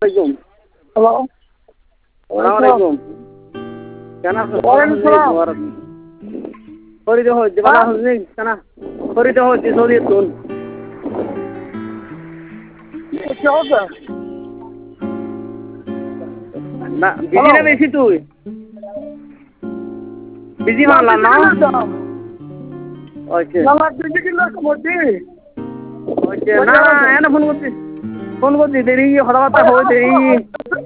আলাইকুম। হ্যালো সালাম আলাইকুম। কেন আছো? ফরিদে হচ্ছে বালা হচ্ছে কেন? ফরিদে হচ্ছে সৌদি তুন। কি অবস্থা? না বিজি না বেশি তুই? বিজি মানলাম না? ওকে না বিজি কিলো বলছি। ওকে না না এনে ফোন করছি দেরি হঠাৎ হয়ে দেরি